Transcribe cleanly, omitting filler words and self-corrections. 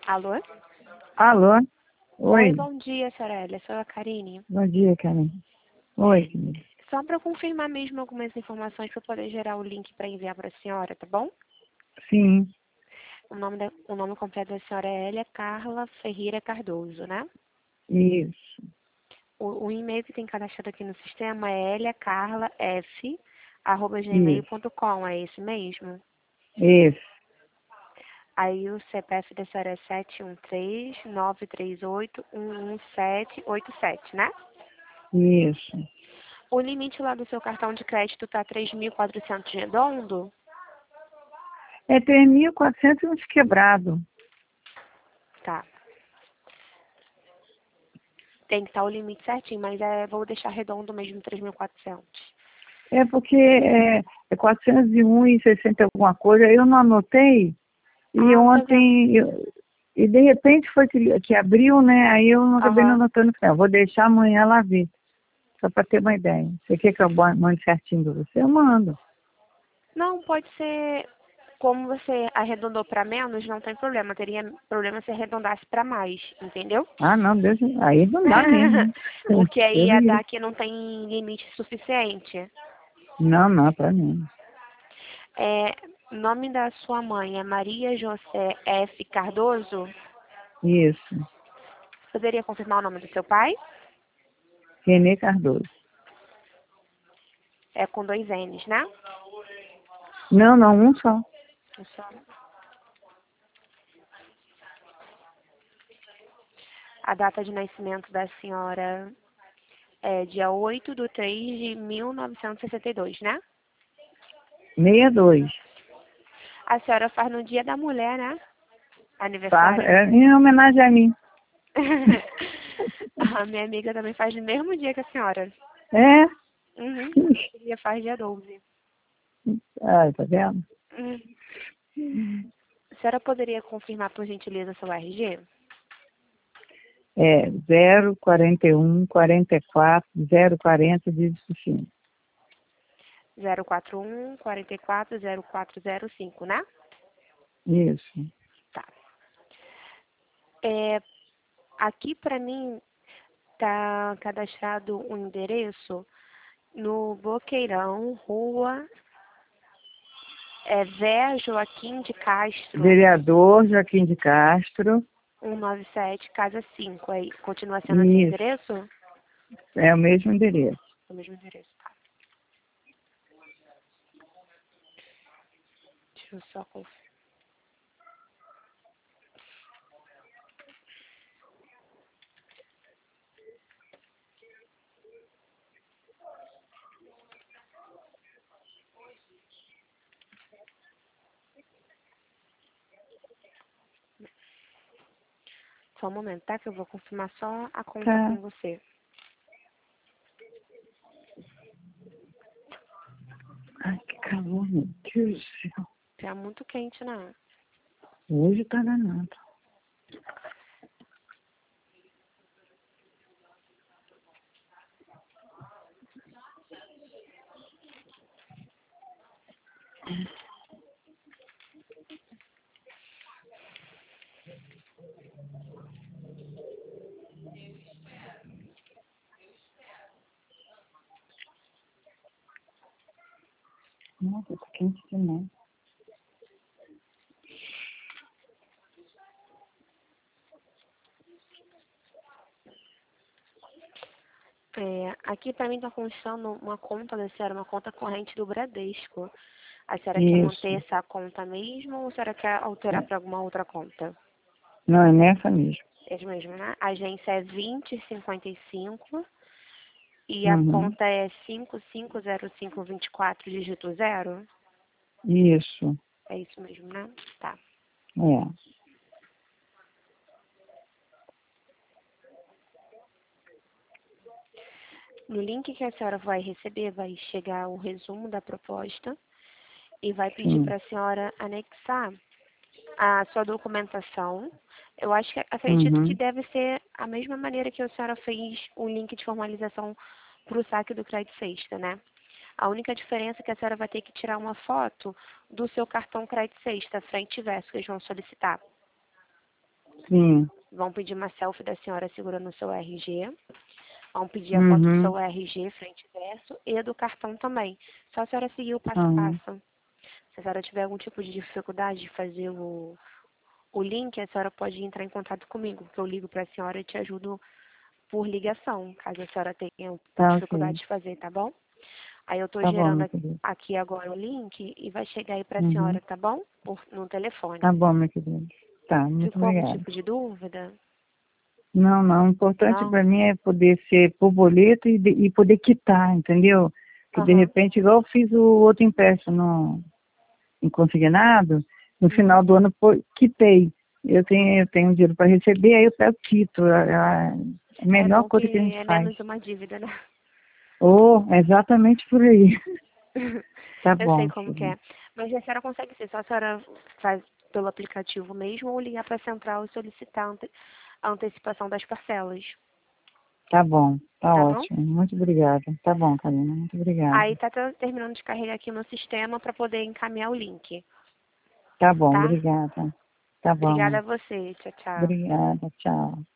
Alô? Alô? Oi, Oi. bom dia, senhora Elia. Sou a Karine. Bom dia, Karen. Oi, querida. Só para confirmar mesmo algumas informações para poder gerar o link para enviar para a senhora, tá bom? Sim, O nome completo da senhora é Elia Carla Ferreira Cardoso, né? isso, O e-mail que tem cadastrado aqui no sistema é isso, eliacarlaf@gmail.com, é esse mesmo? isso, Aí o CPF da senhora é 713-938-11787, né? isso. O limite lá do seu cartão de crédito tá 3.400 redondo? É 3.400 e uns quebrado. Tá. Tem que estar o limite certinho, mas vou deixar redondo mesmo 3.400. É porque é 401,60 alguma coisa, eu não anotei, e Ah, tá vendo? ontem, e de repente foi que abriu, né? Aí eu não acabei não Aham. anotando. Eu vou deixar amanhã lá ver, só para ter uma ideia. Você quer que eu mande certinho para você? Eu mando. Não, pode ser. Como você arredondou para menos, não tem problema. Teria problema se arredondasse para mais, entendeu? Ah, não, Deus, aí não dá mesmo. Porque aí Deus ia me livre. dar que não tem limite suficiente. Não, para mim. É, nome da sua mãe é Maria José F. Cardoso? Isso. Poderia confirmar o nome do seu pai? Renê Cardoso. É com 2 N's, né? Não, um só. Só. A data de nascimento da senhora é dia 8/3/1962, né? 62. A senhora faz no Dia da Mulher, né? Tá? Aniversário. É em homenagem a mim. A minha amiga também faz no mesmo dia que a senhora. É? Uhum. Ela faz dia 12. Ai, tá vendo? Uhum. A senhora poderia confirmar, por gentileza, seu RG? É 041 44 040 15. 041-44-0405, né? Isso. Tá. É, aqui para mim tá cadastrado um endereço no Boqueirão, rua Vé Joaquim de Castro, Vereador Joaquim de Castro. 197, casa 5. Aí, continua sendo esse Isso. endereço? É o mesmo endereço. O mesmo endereço, tá. Deixa eu só conferir. Só um momento, tá? Que eu vou confirmar só a conta Tá. com você. Ai, que calor, meu Deus do céu. Tá muito quente, né? Hoje tá danado. Nossa, tá quente demais. Aqui para mim tá constando uma conta da senhora, uma conta corrente do Bradesco. A senhora quer manter Isso. essa conta mesmo ou a senhora quer alterar É. para alguma outra conta? Não, é nessa mesmo. É mesmo, né? A agência é 2055 e a Uhum. conta é 550524 dígito 0. Isso. É isso mesmo, né? Tá. É. No link que a senhora vai receber, vai chegar o resumo da proposta e vai pedir Sim. para a senhora anexar a sua documentação. Eu acho que acredito que Uhum. deve ser a mesma maneira que a senhora fez o link de formalização para o saque do crédito sexta, né? A única diferença é que a senhora vai ter que tirar uma foto do seu cartão crédito sexta, frente e verso, que eles vão solicitar. Sim. Vão pedir uma selfie da senhora segurando o seu RG. Vão pedir a foto do Uhum. seu RG, frente e verso, e do cartão também. Só a senhora seguir o passo a Uhum. passo. Se a senhora tiver algum tipo de dificuldade de fazer o link, a senhora pode entrar em contato comigo, que eu ligo para a senhora e te ajudo por ligação, caso a senhora tenha Tá dificuldade ok. de fazer, tá bom? Aí eu tô Tá bom, gerando meu querido. aqui agora o link e vai chegar aí para a Uhum. senhora, tá bom? No telefone. Tá bom, meu querido. Tá, muito Ficou algum obrigada. tipo de dúvida? Não, não. O importante Não? para mim é poder ser por boleto e poder quitar, entendeu? Que de Aham. repente, igual eu fiz o outro empréstimo em consignado, no final Uhum. do ano quitei. Eu tenho dinheiro para receber, aí eu pego quito. A É melhor bom que coisa que a gente é faz. menos uma dívida, né? Oh, é exatamente por aí. Tá Eu sei bom, como que filho. é. Mas a senhora consegue ser, só a senhora faz pelo aplicativo mesmo ou ligar para a central e solicitar a antecipação das parcelas, Tá bom, tá tá bom? ótimo. Muito obrigada. Tá bom, Karina, muito obrigada. Aí tá terminando de carregar aqui no sistema para poder encaminhar o link, Tá bom, tá? obrigada. Tá Obrigada bom. a você. Tchau, tchau. Obrigada, tchau.